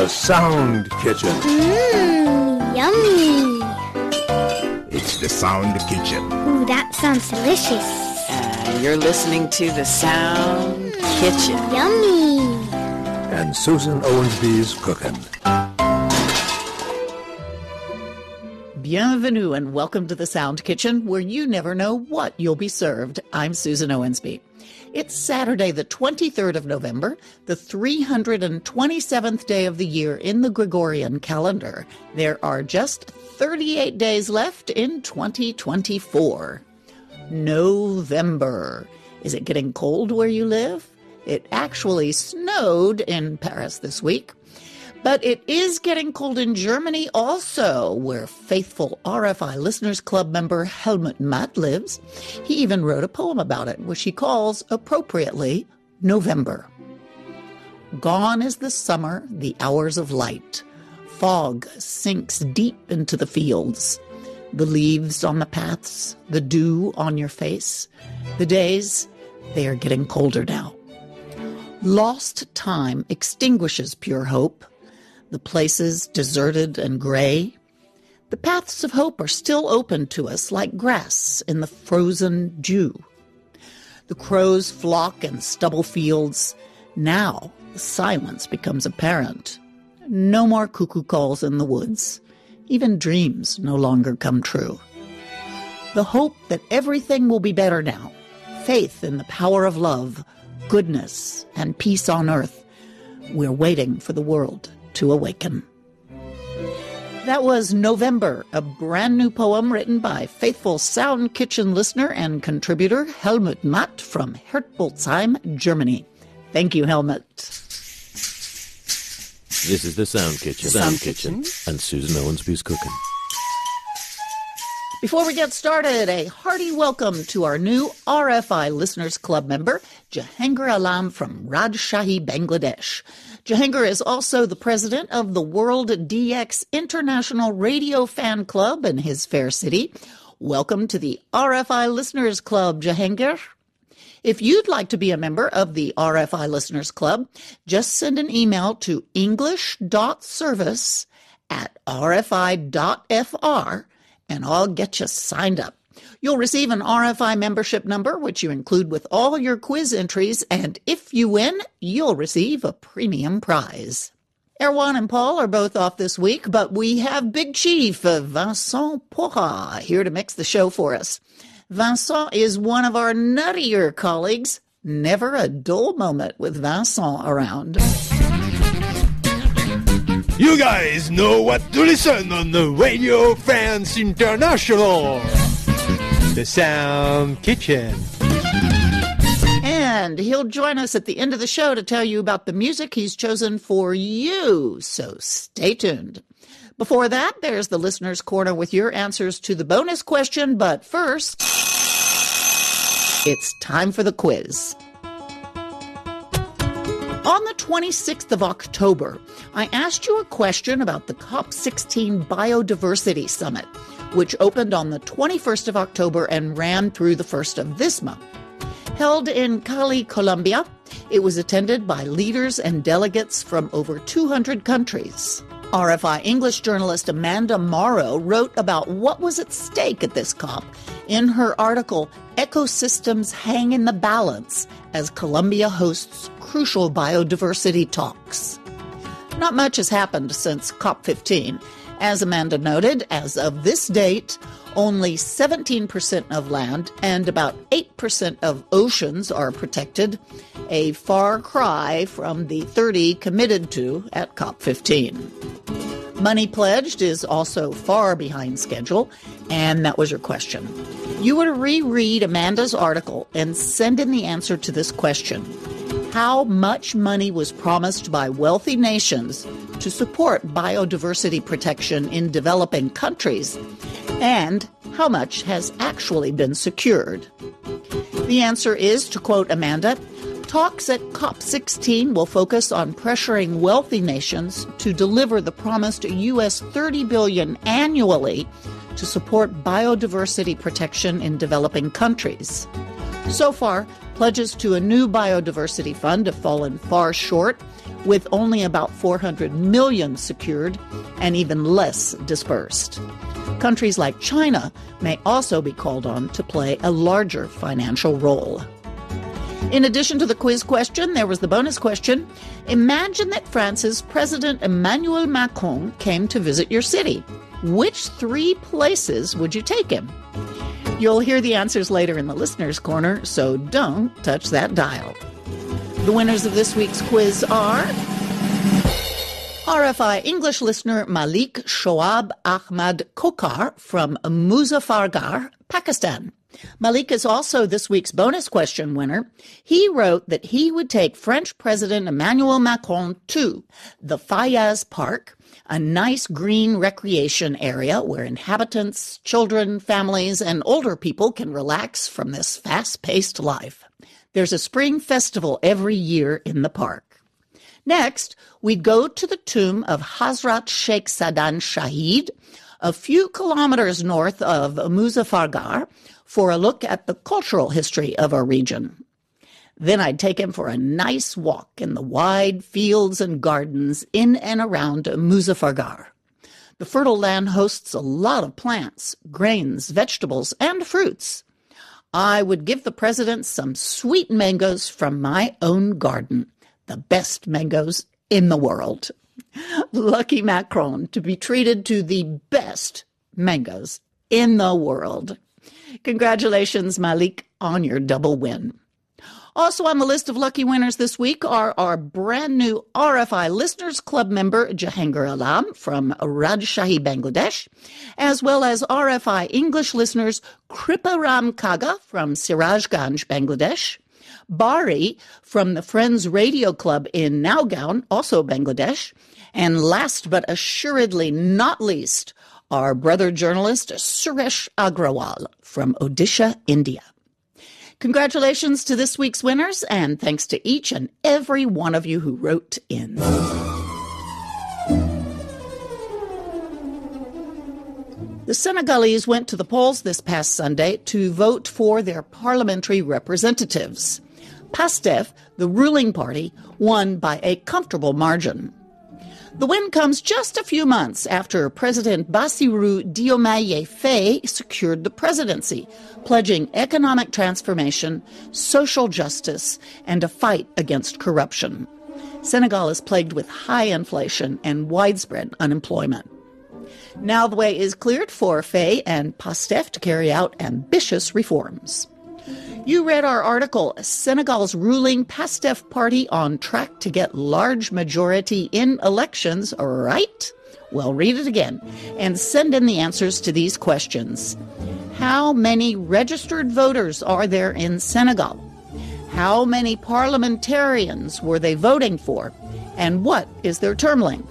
The Sound Kitchen. Yummy. It's the Sound Kitchen. Ooh, that sounds delicious. You're listening to The Sound Kitchen. Yummy. And Susan Owensby's cooking. Bienvenue and welcome to The Sound Kitchen, where you never know what you'll be served. I'm Susan Owensby. It's Saturday, the 23rd of November, the 327th day of the year in the Gregorian calendar. There are just 38 days left in 2024. November. Is it getting cold where you live? It actually snowed in Paris this week. But it is getting cold in Germany also, where faithful RFI Listeners Club member Helmut Matt lives. He even wrote a poem about it, which he calls, appropriately, November. Gone is the summer, the hours of light. Fog sinks deep into the fields. The leaves on the paths, the dew on your face. The days, they are getting colder now. Lost time extinguishes pure hope. The places deserted and gray. The paths of hope are still open to us like grass in the frozen dew. The crows flock in stubble fields. Now the silence becomes apparent. No more cuckoo calls in the woods. Even dreams no longer come true. The hope that everything will be better now. Faith in the power of love, goodness, and peace on earth. We're waiting for the world to awaken. That was November, a brand new poem written by faithful Sound Kitchen listener and contributor Helmut Matt from Herbolzheim, Germany. Thank you, Helmut. This is the Sound Kitchen. Sound Kitchen. And Susan Owensby's cooking. Before we get started, a hearty welcome to our new RFI Listeners Club member, Jahangir Alam from Rajshahi, Bangladesh. Jahangir is also the president of the World DX International Radio Fan Club in his fair city. Welcome to the RFI Listeners Club, Jahangir. If you'd like to be a member of the RFI Listeners Club, just send an email to english.service@rfi.fr and I'll get you signed up. You'll receive an RFI membership number, which you include with all your quiz entries, and if you win, you'll receive a premium prize. Erwan and Paul are both off this week, but we have Big Chief Vincent Porra here to mix the show for us. Vincent is one of our nuttier colleagues. Never a dull moment with Vincent around. You guys know what to listen on the Radio France International. The Sound Kitchen. And he'll join us at the end of the show to tell you about the music he's chosen for you, so stay tuned. Before that, there's the Listener's Corner with your answers to the bonus question, but first, it's time for the quiz. On the 26th of October, I asked you a question about the COP16 Biodiversity Summit, which opened on the 21st of October and ran through the 1st of this month. Held in Cali, Colombia, it was attended by leaders and delegates from over 200 countries. RFI English journalist Amanda Morrow wrote about what was at stake at this COP in her article, Ecosystems Hang in the Balance, as Colombia hosts crucial biodiversity talks. Not much has happened since COP15. As Amanda noted, as of this date, only 17% of land and about 8% of oceans are protected, a far cry from the 30 committed to at COP15. Money pledged is also far behind schedule, and that was your question. You were to reread Amanda's article and send in the answer to this question. How much money was promised by wealthy nations to support biodiversity protection in developing countries, and how much has actually been secured? The answer is, to quote Amanda, talks at COP16 will focus on pressuring wealthy nations to deliver the promised U.S. $30 billion annually to support biodiversity protection in developing countries. So far, pledges to a new biodiversity fund have fallen far short, with only about 400 million secured and even less dispersed. Countries like China may also be called on to play a larger financial role. In addition to the quiz question, there was the bonus question. Imagine that France's President Emmanuel Macron came to visit your city. Which 3 places would you take him? You'll hear the answers later in the Listener's Corner, so don't touch that dial. The winners of this week's quiz are RFI English listener Malik Shoaib Ahmad Kokar from Muzaffargarh, Pakistan. Malik is also this week's bonus question winner. He wrote that he would take French President Emmanuel Macron to the Fayaz Park, a nice green recreation area where inhabitants, children, families, and older people can relax from this fast-paced life. There's a spring festival every year in the park. Next, we'd go to the tomb of Hazrat Sheikh Sadan Shahid, a few kilometers north of Muzaffargarh, for a look at the cultural history of our region. Then I'd take him for a nice walk in the wide fields and gardens in and around Muzaffargarh. The fertile land hosts a lot of plants, grains, vegetables, and fruits. I would give the president some sweet mangoes from my own garden, the best mangoes in the world. Lucky Macron to be treated to the best mangoes in the world. Congratulations, Malik, on your double win. Also on the list of lucky winners this week are our brand new RFI Listeners Club member, Jahangir Alam from Rajshahi, Bangladesh, as well as RFI English listeners Kriparam Kaga from Sirajganj, Bangladesh, Bari from the Friends Radio Club in Nowgaon, also Bangladesh, and last but assuredly not least, our brother journalist Suresh Agrawal from Odisha, India. Congratulations to this week's winners, and thanks to each and every one of you who wrote in. The Senegalese went to the polls this past Sunday to vote for their parliamentary representatives. PASTEF, the ruling party, won by a comfortable margin. The win comes just a few months after President Bassirou Diomaye Faye secured the presidency, pledging economic transformation, social justice, and a fight against corruption. Senegal is plagued with high inflation and widespread unemployment. Now the way is cleared for Faye and PASTEF to carry out ambitious reforms. You read our article, Senegal's ruling PASTEF party on track to get large majority in elections, right? Well, read it again and send in the answers to these questions. How many registered voters are there in Senegal? How many parliamentarians were they voting for? And what is their term length?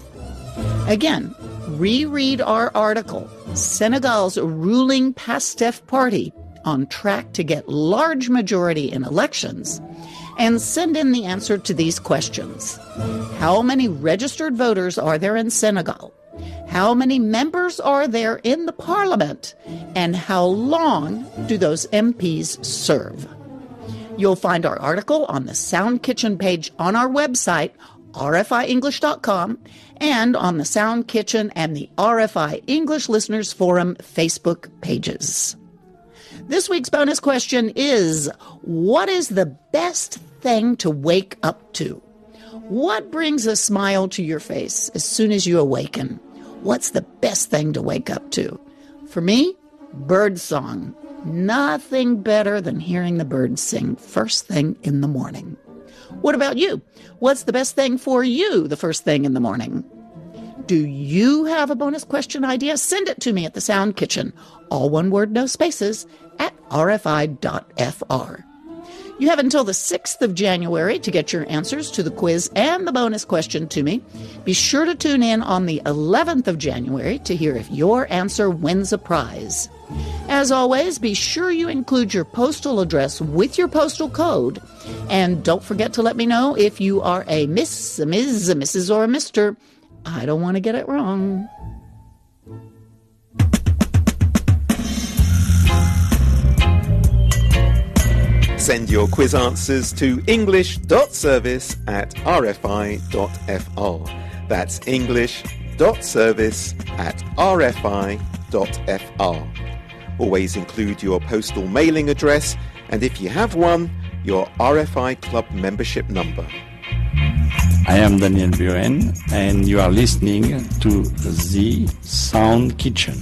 Again, reread our article, Senegal's ruling PASTEF party on track to get large majority in elections, and send in the answer to these questions. How many registered voters are there in Senegal? How many members are there in the parliament? And how long do those MPs serve? You'll find our article on the Sound Kitchen page on our website, rfienglish.com, and on the Sound Kitchen and the RFI English Listeners Forum Facebook pages. This week's bonus question is, what is the best thing to wake up to? What brings a smile to your face as soon as you awaken? What's the best thing to wake up to? For me, birdsong. Nothing better than hearing the birds sing first thing in the morning. What about you? What's the best thing for you the first thing in the morning? Do you have a bonus question idea? Send it to me at the Sound Kitchen, all one word, no spaces, at rfi.fr. You have until the 6th of January to get your answers to the quiz and the bonus question to me. Be sure to tune in on the 11th of January to hear if your answer wins a prize. As always, be sure you include your postal address with your postal code. And don't forget to let me know if you are a Miss, a Ms., a Mrs., or a Mr. I don't want to get it wrong. Send your quiz answers to english.service@rfi.fr. That's english.service@rfi.fr. Always include your postal mailing address, and if you have one, your RFI Club membership number. I am Daniel Buren, and you are listening to The Sound Kitchen.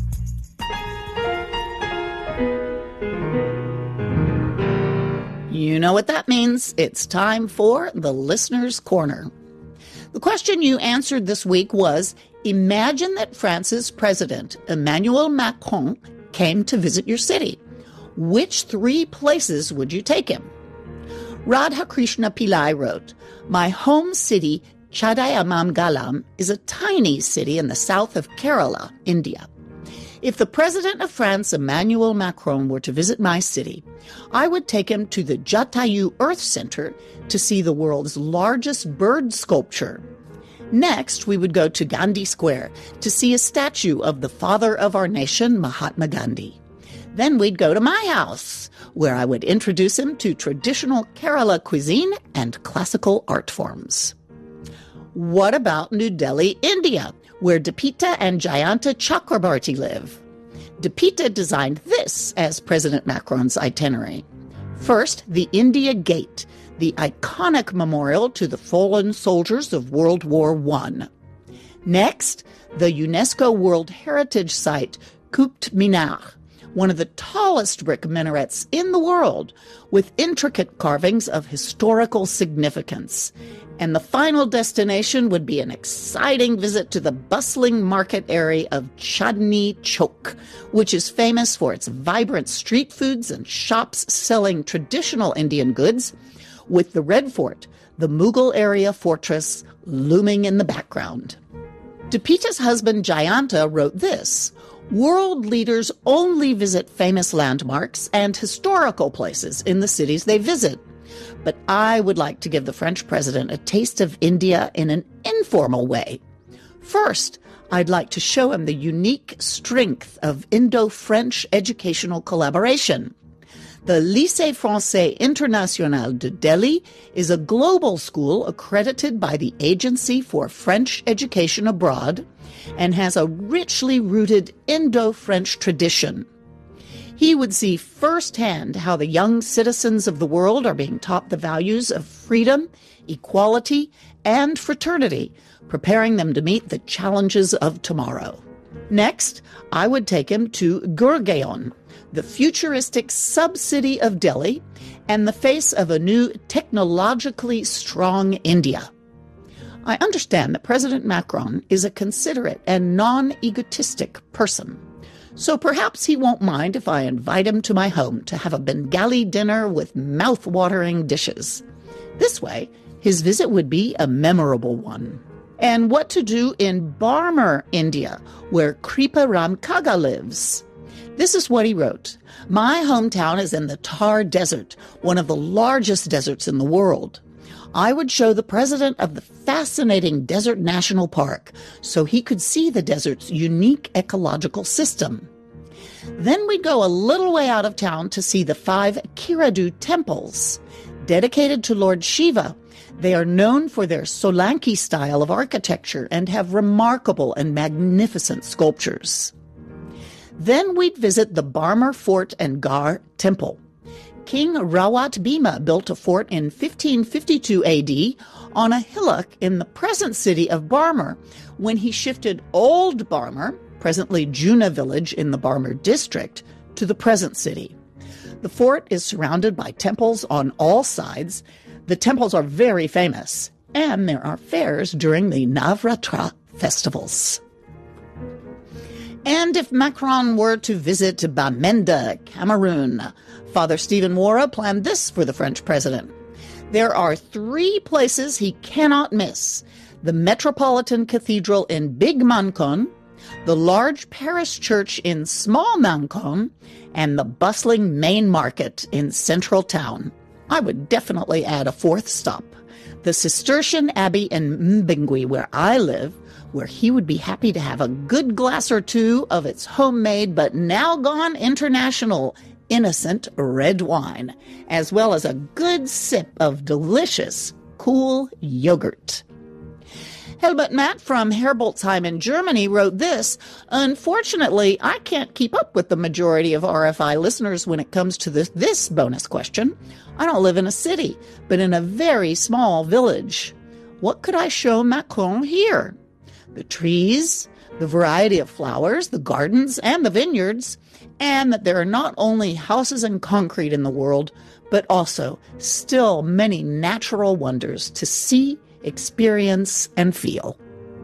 You know what that means. It's time for the Listener's Corner. The question you answered this week was, imagine that France's president, Emmanuel Macron, came to visit your city. Which 3 places would you take him? Radha Krishna Pillai wrote, my home city, Chadayamangalam, is a tiny city in the south of Kerala, India. If the president of France, Emmanuel Macron, were to visit my city, I would take him to the Jatayu Earth Center to see the world's largest bird sculpture. Next, we would go to Gandhi Square to see a statue of the father of our nation, Mahatma Gandhi. Then we'd go to my house, where I would introduce him to traditional Kerala cuisine and classical art forms. What about New Delhi, India, where Dipita and Jayanta Chakrabarti live? Dipita designed this as President Macron's itinerary. First, the India Gate, the iconic memorial to the fallen soldiers of World War I. Next, the UNESCO World Heritage Site, Qutb Minar, one of the tallest brick minarets in the world, with intricate carvings of historical significance. And the final destination would be an exciting visit to the bustling market area of Chandni Chowk, which is famous for its vibrant street foods and shops selling traditional Indian goods, with the Red Fort, the Mughal area fortress, looming in the background. Dipita's husband Jayanta wrote this, world leaders only visit famous landmarks and historical places in the cities they visit. But I would like to give the French president a taste of India in an informal way. First, I'd like to show him the unique strength of Indo-French educational collaboration. The Lycée Français International de Delhi is a global school accredited by the Agency for French Education Abroad and has a richly rooted Indo-French tradition. He would see firsthand how the young citizens of the world are being taught the values of freedom, equality, and fraternity, preparing them to meet the challenges of tomorrow. Next, I would take him to Gurgaon, the futuristic sub-city of Delhi, and the face of a new technologically strong India. I understand that President Macron is a considerate and non-egotistic person, so perhaps he won't mind if I invite him to my home to have a Bengali dinner with mouth-watering dishes. This way, his visit would be a memorable one. And what to do in Barmer, India, where Kripa Ram Kaga lives? This is what he wrote. My hometown is in the Thar Desert, one of the largest deserts in the world. I would show the president of the fascinating Desert National Park so he could see the desert's unique ecological system. Then we'd go a little way out of town to see the 5 Kiradu temples. Dedicated to Lord Shiva, they are known for their Solanki style of architecture and have remarkable and magnificent sculptures. Then we'd visit the Barmer Fort and Gar Temple. King Rawat Bhima built a fort in 1552 AD on a hillock in the present city of Barmer when he shifted Old Barmer, presently Juna village in the Barmer district, to the present city. The fort is surrounded by temples on all sides. The temples are very famous, and there are fairs during the Navratra festivals. And if Macron were to visit Bamenda, Cameroon, Father Stephen Wara planned this for the French president. There are 3 places he cannot miss: the Metropolitan Cathedral in Big Mancon, the large parish church in Small Mancon, and the bustling main market in Central Town. I would definitely add a 4th stop, the Cistercian Abbey in Mbingui, where I live, where he would be happy to have a good glass or two of its homemade but now gone international innocent red wine, as well as a good sip of delicious, cool yogurt. Helmut Matt from Herbolzheim in Germany wrote this: "Unfortunately, I can't keep up with the majority of RFI listeners when it comes to this bonus question. I don't live in a city, but in a very small village. What could I show Macron here? The trees, the variety of flowers, the gardens, and the vineyards, and that there are not only houses and concrete in the world, but also still many natural wonders to see, experience, and feel."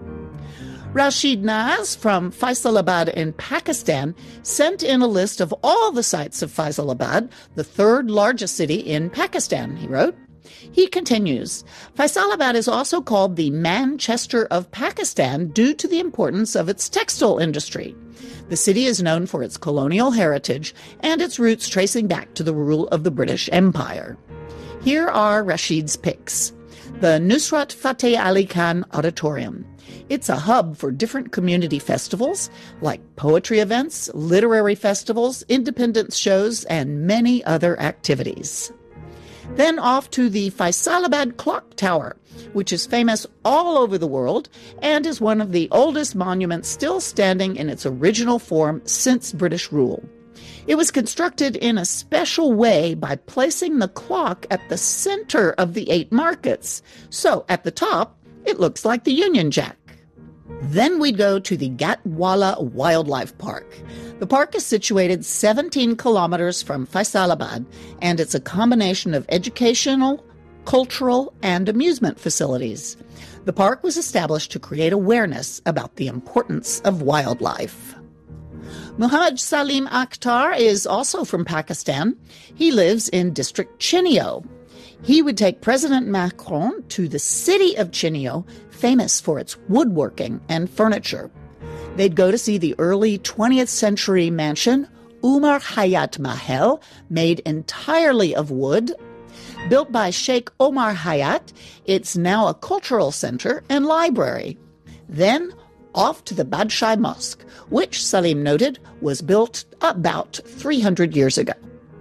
Rashid Naz from Faisalabad in Pakistan sent in a list of all the sites of Faisalabad, the third largest city in Pakistan, he wrote. He continues, "Faisalabad is also called the Manchester of Pakistan due to the importance of its textile industry. The city is known for its colonial heritage and its roots tracing back to the rule of the British Empire." Here are Rashid's picks. The Nusrat Fateh Ali Khan Auditorium. It's a hub for different community festivals like poetry events, literary festivals, independence shows, and many other activities. Then off to the Faisalabad Clock Tower, which is famous all over the world and is one of the oldest monuments still standing in its original form since British rule. It was constructed in a special way by placing the clock at the center of the 8 markets. So at the top, it looks like the Union Jack. Then we'd go to the Gatwala Wildlife Park. The park is situated 17 kilometers from Faisalabad, and it's a combination of educational, cultural, and amusement facilities. The park was established to create awareness about the importance of wildlife. Muhammad Salim Akhtar is also from Pakistan. He lives in District Chinio. He would take President Macron to the city of Chinio, famous for its woodworking and furniture. They'd go to see the early 20th century mansion, Umar Hayat Mahal, made entirely of wood. Built by Sheikh Omar Hayat, it's now a cultural center and library. Then off to the Badshai Mosque, which Salim noted was built about 300 years ago.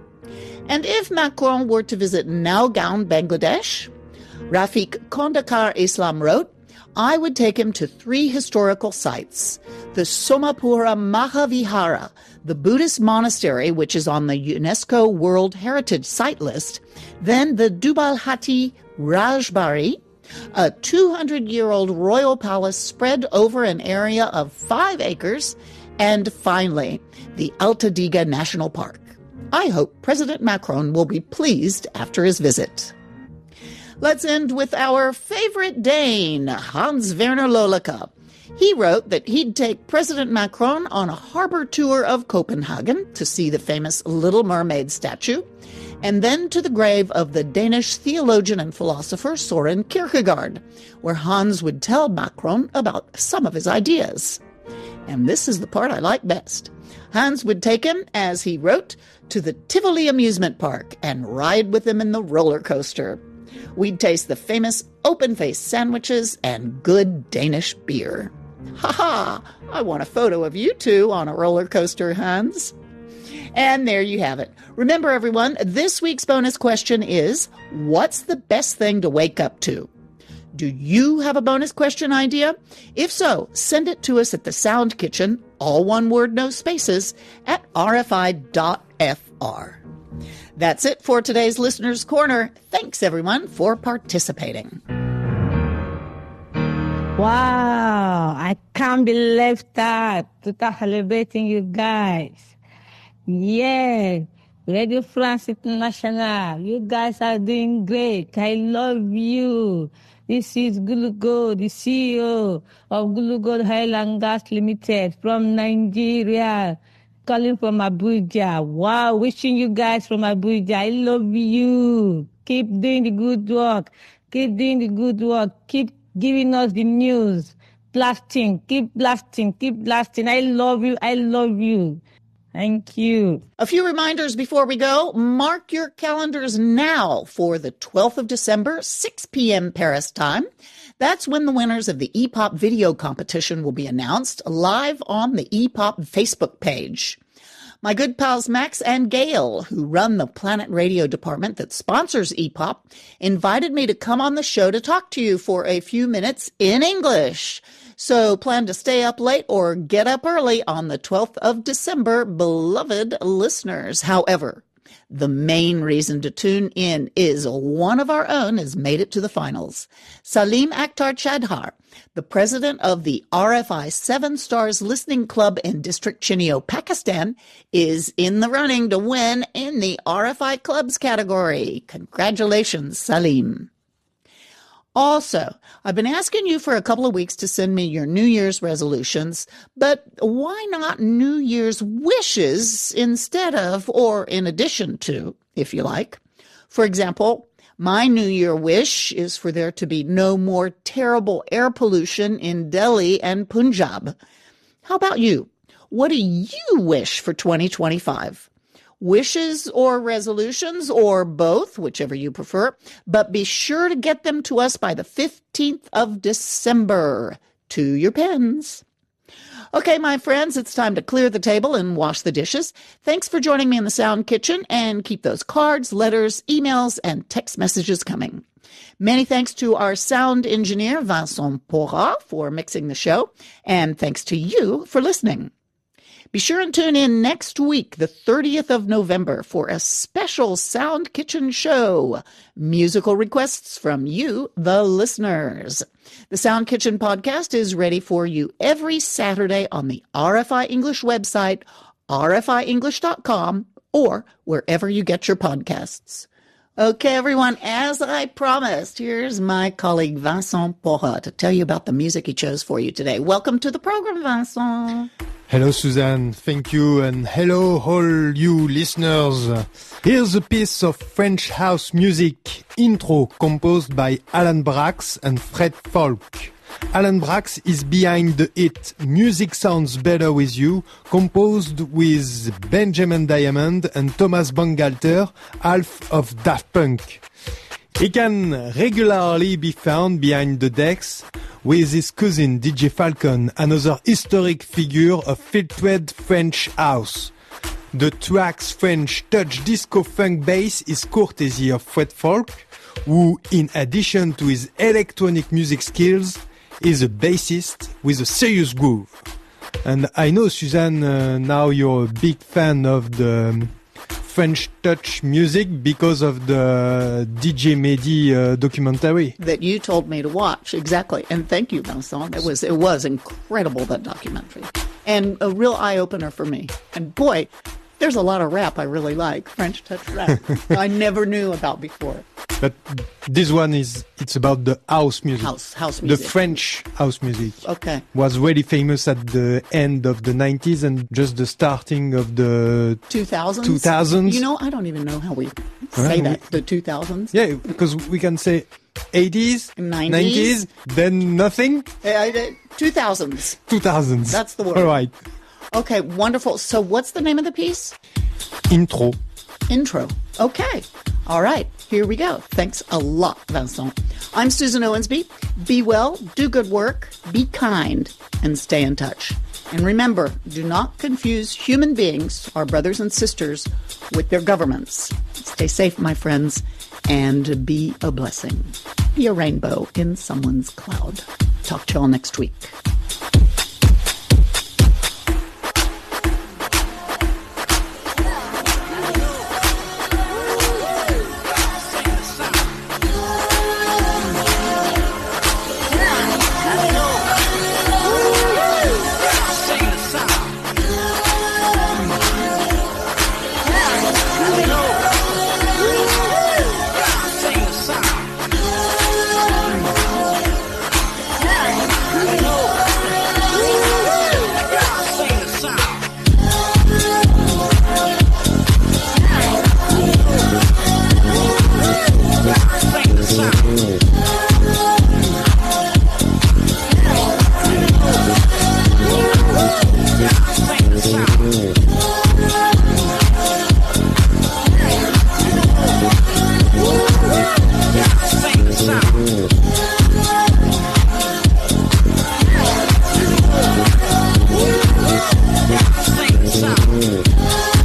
And if Macron were to visit Nowgaon, Bangladesh, Rafiq Kondakar Islam wrote, "I would take him to 3 historical sites. The Somapura Mahavihara, the Buddhist monastery, which is on the UNESCO World Heritage Site list, then the Dubalhati Rajbari, a 200-year-old royal palace spread over an area of 5 acres, and finally, the Altadiga National Park. I hope President Macron will be pleased after his visit." Let's end with our favorite Dane, Hans Werner Loleka. He wrote that he'd take President Macron on a harbor tour of Copenhagen to see the famous Little Mermaid statue, and then to the grave of the Danish theologian and philosopher Søren Kierkegaard, where Hans would tell Macron about some of his ideas. And this is the part I like best. Hans would take him, as he wrote, to the Tivoli amusement park and ride with him in the roller coaster. We'd taste the famous open-faced sandwiches and good Danish beer. Ha ha! I want a photo of you two on a roller coaster, Hans. And there you have it. Remember, everyone, this week's bonus question is, what's the best thing to wake up to? Do you have a bonus question idea? If so, send it to us at the Sound Kitchen, all one word, no spaces, at rfi.fr. That's it for today's Listener's Corner. Thanks, everyone, for participating. Wow, I can't believe that. To start celebrating you guys. Yeah, Radio France International. You guys are doing great. I love you. This is Gulugo, the CEO of Gulugo Oil and Gas Limited from Nigeria, calling from Abuja. Wow, wishing you guys from Abuja. I love you. Keep doing the good work. Keep doing the good work. Keep giving us the news. Blasting. Keep blasting. Keep blasting. I love you. I love you. Thank you. A few reminders before we go. Mark your calendars now for the 12th of December, 6 p.m. Paris time. That's when the winners of the EPOP video competition will be announced live on the EPOP Facebook page. My good pals Max and Gail, who run the Planet Radio department that sponsors EPOP, invited me to come on the show to talk to you for a few minutes in English. So plan to stay up late or get up early on the 12th of December, beloved listeners. However, the main reason to tune in is one of our own has made it to the finals. Salim Akhtar Chadhar, the president of the RFI 7 Stars Listening Club in District Chinio, Pakistan, is in the running to win in the RFI Clubs category. Congratulations, Salim. Also, I've been asking you for a couple of weeks to send me your New Year's resolutions, but why not New Year's wishes instead of, or in addition to, if you like? For example, my New Year wish is for there to be no more terrible air pollution in Delhi and Punjab. How about you? What do you wish for 2025? Wishes or resolutions or both, whichever you prefer, but be sure to get them to us by the 15th of December. To your pens. Okay, my friends, it's time to clear the table and wash the dishes. Thanks for joining me in the Sound Kitchen, and keep those cards, letters, emails, and text messages coming. Many thanks to our sound engineer, Vincent Porra, for mixing the show, and thanks to you for listening. Be sure and tune in next week, the 30th of November, for a special Sound Kitchen show. Musical requests from you, the listeners. The Sound Kitchen podcast is ready for you every Saturday on the RFI English website, rfienglish.com, or wherever you get your podcasts. Okay, everyone, as I promised, here's my colleague Vincent Porra to tell you about the music he chose for you today. Welcome to the program, Vincent. Hello, Suzanne. Thank you. And hello, all you listeners. Here's a piece of French house music, Intro, composed by Alan Braxe and Fred Falk. Alan Braxe is behind the hit Music Sounds Better With You, composed with Benjamin Diamond and Thomas Bangalter, half of Daft Punk. He can regularly be found behind the decks with his cousin DJ Falcon, another historic figure of filtered French house. The track's French touch disco funk bass is courtesy of Fred Falk, who, in addition to his electronic music skills, is a bassist with a serious groove. And I know, Suzanne, now you're a big fan of the French touch music because of the DJ Mehdi documentary that you told me to watch. Exactly. And thank you, Vincent. It was incredible, that documentary, and a real eye-opener for me. And boy, there's a lot of rap I really like, French touch rap. I never knew about before. But this one it's about the house music. House music. The French house music. Okay. Was really famous at the end of the 90s and just the starting of the 2000s. You know, I don't even know how we say that. The 2000s? Yeah, because we can say 80s, 90s, then nothing. 2000s. 2000s. That's the word. All right. Okay, wonderful. So what's the name of the piece? Intro. Okay. All right. Here we go. Thanks a lot, Vincent. I'm Susan Owensby. Be well, do good work, be kind, and stay in touch. And remember, do not confuse human beings, our brothers and sisters, with their governments. Stay safe, my friends, and be a blessing. Be a rainbow in someone's cloud. Talk to y'all next week. Sing the sound.